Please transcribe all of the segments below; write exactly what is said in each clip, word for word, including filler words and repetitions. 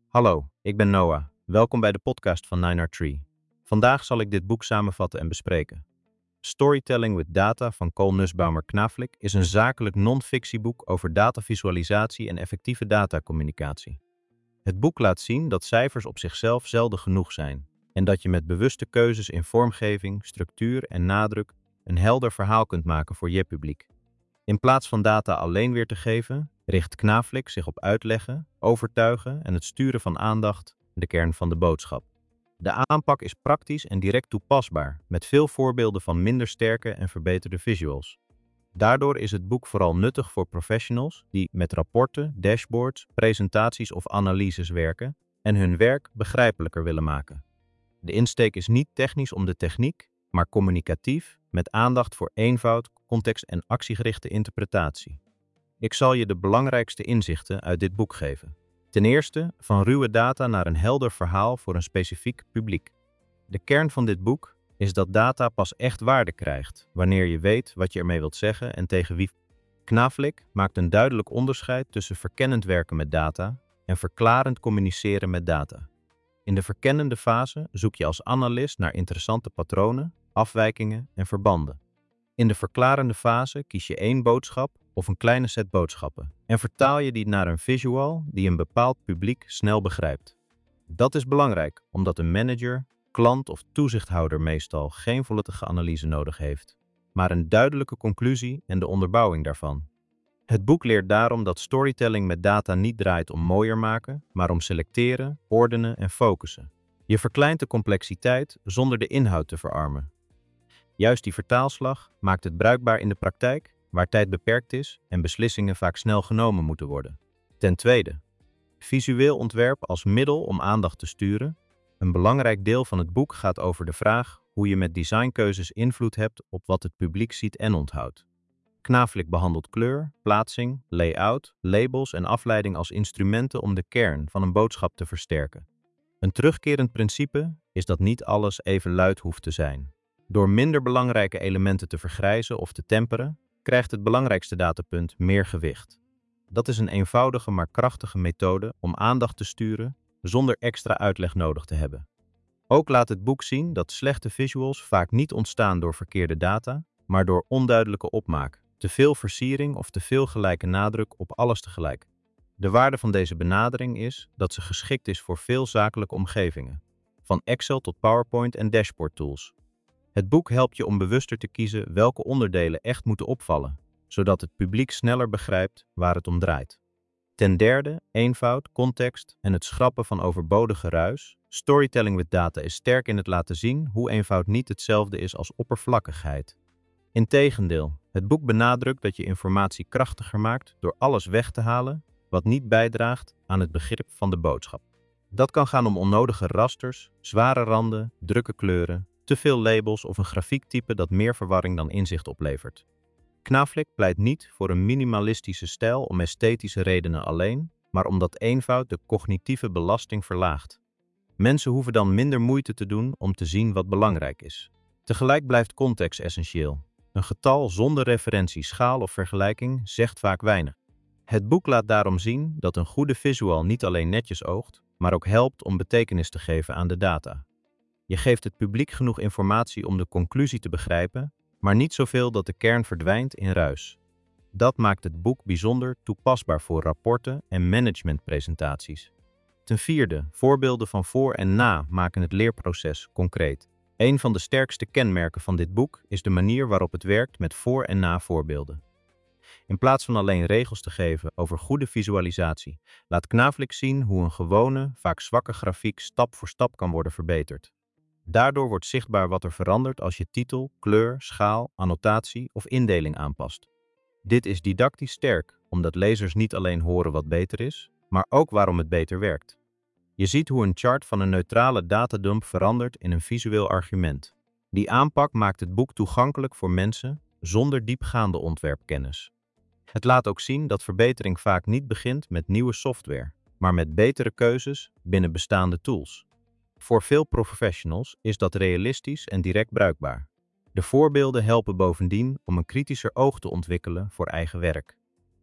Hallo, ik ben Noah. Welkom bij de podcast van nine R Tree. Vandaag zal ik dit boek samenvatten en bespreken. Storytelling with Data van Cole Nussbaumer Knaflic is een zakelijk non-fictieboek over datavisualisatie en effectieve datacommunicatie. Het boek laat zien dat cijfers op zichzelf zelden genoeg zijn en dat je met bewuste keuzes in vormgeving, structuur en nadruk een helder verhaal kunt maken voor je publiek. In plaats van data alleen weer te geven, richt Knaflic zich op uitleggen, overtuigen en het sturen van aandacht, de kern van de boodschap. De aanpak is praktisch en direct toepasbaar, met veel voorbeelden van minder sterke en verbeterde visuals. Daardoor is het boek vooral nuttig voor professionals die met rapporten, dashboards, presentaties of analyses werken en hun werk begrijpelijker willen maken. De insteek is niet technisch om de techniek, maar communicatief, met aandacht voor eenvoud, context en actiegerichte interpretatie. Ik zal je de belangrijkste inzichten uit dit boek geven. Ten eerste, van ruwe data naar een helder verhaal voor een specifiek publiek. De kern van dit boek is dat data pas echt waarde krijgt wanneer je weet wat je ermee wilt zeggen en tegen wie. Knaflic maakt een duidelijk onderscheid tussen verkennend werken met data en verklarend communiceren met data. In de verkennende fase zoek je als analist naar interessante patronen, afwijkingen en verbanden. In de verklarende fase kies je één boodschap of een kleine set boodschappen en vertaal je die naar een visual die een bepaald publiek snel begrijpt. Dat is belangrijk omdat een manager, klant of toezichthouder meestal geen volledige analyse nodig heeft, maar een duidelijke conclusie en de onderbouwing daarvan. Het boek leert daarom dat storytelling met data niet draait om mooier maken, maar om selecteren, ordenen en focussen. Je verkleint de complexiteit zonder de inhoud te verarmen. Juist die vertaalslag maakt het bruikbaar in de praktijk, waar tijd beperkt is en beslissingen vaak snel genomen moeten worden. Ten tweede, visueel ontwerp als middel om aandacht te sturen. Een belangrijk deel van het boek gaat over de vraag hoe je met designkeuzes invloed hebt op wat het publiek ziet en onthoudt. Knaflic behandelt kleur, plaatsing, layout, labels en afleiding als instrumenten om de kern van een boodschap te versterken. Een terugkerend principe is dat niet alles even luid hoeft te zijn. Door minder belangrijke elementen te vergrijzen of te temperen, krijgt het belangrijkste datapunt meer gewicht. Dat is een eenvoudige maar krachtige methode om aandacht te sturen zonder extra uitleg nodig te hebben. Ook laat het boek zien dat slechte visuals vaak niet ontstaan door verkeerde data, maar door onduidelijke opmaak, te veel versiering of te veel gelijke nadruk op alles tegelijk. De waarde van deze benadering is dat ze geschikt is voor veel zakelijke omgevingen, van Excel tot PowerPoint en dashboard tools. Het boek helpt je om bewuster te kiezen welke onderdelen echt moeten opvallen, zodat het publiek sneller begrijpt waar het om draait. Ten derde, eenvoud, context en het schrappen van overbodige ruis. Storytelling with data is sterk in het laten zien hoe eenvoud niet hetzelfde is als oppervlakkigheid. Integendeel, het boek benadrukt dat je informatie krachtiger maakt door alles weg te halen wat niet bijdraagt aan het begrip van de boodschap. Dat kan gaan om onnodige rasters, zware randen, drukke kleuren, te veel labels of een grafiektype dat meer verwarring dan inzicht oplevert. Knaflic pleit niet voor een minimalistische stijl om esthetische redenen alleen, maar omdat eenvoud de cognitieve belasting verlaagt. Mensen hoeven dan minder moeite te doen om te zien wat belangrijk is. Tegelijk blijft context essentieel. Een getal zonder referentie, schaal of vergelijking zegt vaak weinig. Het boek laat daarom zien dat een goede visual niet alleen netjes oogt, maar ook helpt om betekenis te geven aan de data. Je geeft het publiek genoeg informatie om de conclusie te begrijpen, maar niet zoveel dat de kern verdwijnt in ruis. Dat maakt het boek bijzonder toepasbaar voor rapporten en managementpresentaties. Ten vierde, voorbeelden van voor en na maken het leerproces concreet. Een van de sterkste kenmerken van dit boek is de manier waarop het werkt met voor- en na voorbeelden. In plaats van alleen regels te geven over goede visualisatie, laat Knaflic zien hoe een gewone, vaak zwakke grafiek stap voor stap kan worden verbeterd. Daardoor wordt zichtbaar wat er verandert als je titel, kleur, schaal, annotatie of indeling aanpast. Dit is didactisch sterk, omdat lezers niet alleen horen wat beter is, maar ook waarom het beter werkt. Je ziet hoe een chart van een neutrale datadump verandert in een visueel argument. Die aanpak maakt het boek toegankelijk voor mensen zonder diepgaande ontwerpkennis. Het laat ook zien dat verbetering vaak niet begint met nieuwe software, maar met betere keuzes binnen bestaande tools. Voor veel professionals is dat realistisch en direct bruikbaar. De voorbeelden helpen bovendien om een kritischer oog te ontwikkelen voor eigen werk.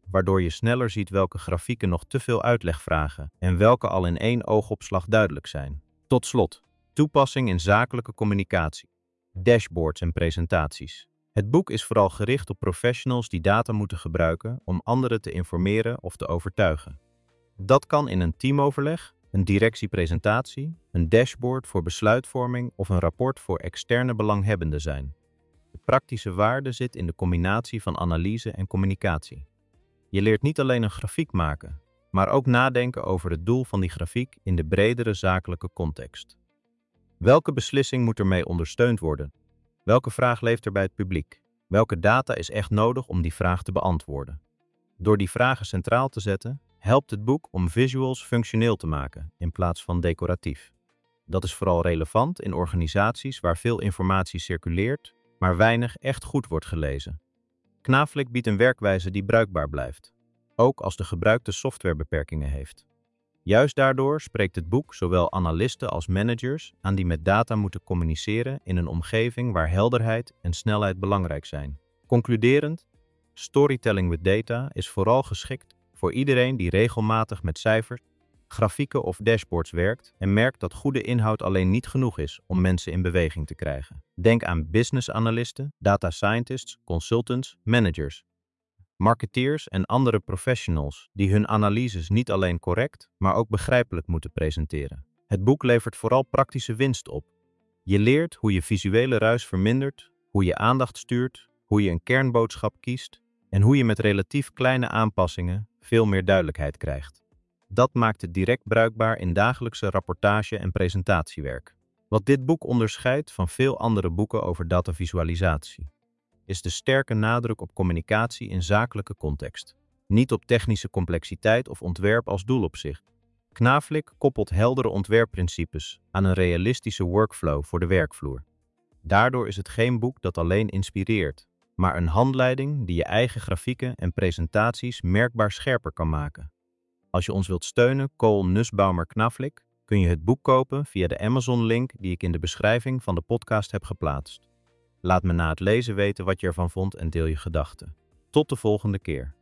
waardoor je sneller ziet welke grafieken nog te veel uitleg vragen en welke al in één oogopslag duidelijk zijn. Tot slot, toepassing in zakelijke communicatie, dashboards en presentaties. Het boek is vooral gericht op professionals die data moeten gebruiken om anderen te informeren of te overtuigen. Dat kan in een teamoverleg, een directiepresentatie, een dashboard voor besluitvorming of een rapport voor externe belanghebbenden zijn. De praktische waarde zit in de combinatie van analyse en communicatie. Je leert niet alleen een grafiek maken, maar ook nadenken over het doel van die grafiek in de bredere zakelijke context. Welke beslissing moet ermee ondersteund worden? Welke vraag leeft er bij het publiek? Welke data is echt nodig om die vraag te beantwoorden? Door die vragen centraal te zetten, helpt het boek om visuals functioneel te maken in plaats van decoratief. Dat is vooral relevant in organisaties waar veel informatie circuleert, maar weinig echt goed wordt gelezen. Knaflik biedt een werkwijze die bruikbaar blijft, ook als de gebruikte software beperkingen heeft. Juist daardoor spreekt het boek zowel analisten als managers aan die met data moeten communiceren in een omgeving waar helderheid en snelheid belangrijk zijn. Concluderend, Storytelling with Data is vooral geschikt voor iedereen die regelmatig met cijfers, grafieken of dashboards werkt en merkt dat goede inhoud alleen niet genoeg is om mensen in beweging te krijgen. Denk aan business analisten, data scientists, consultants, managers, marketeers en andere professionals die hun analyses niet alleen correct, maar ook begrijpelijk moeten presenteren. Het boek levert vooral praktische winst op. Je leert hoe je visuele ruis vermindert, hoe je aandacht stuurt, hoe je een kernboodschap kiest en hoe je met relatief kleine aanpassingen veel meer duidelijkheid krijgt. Dat maakt het direct bruikbaar in dagelijkse rapportage- en presentatiewerk. Wat dit boek onderscheidt van veel andere boeken over datavisualisatie, is de sterke nadruk op communicatie in zakelijke context, niet op technische complexiteit of ontwerp als doel op zich. Knaflik koppelt heldere ontwerpprincipes aan een realistische workflow voor de werkvloer. Daardoor is het geen boek dat alleen inspireert, maar een handleiding die je eigen grafieken en presentaties merkbaar scherper kan maken. Als je ons wilt steunen, Cole Nussbaumer Knaflik, kun je het boek kopen via de Amazon-link die ik in de beschrijving van de podcast heb geplaatst. Laat me na het lezen weten wat je ervan vond en deel je gedachten. Tot de volgende keer.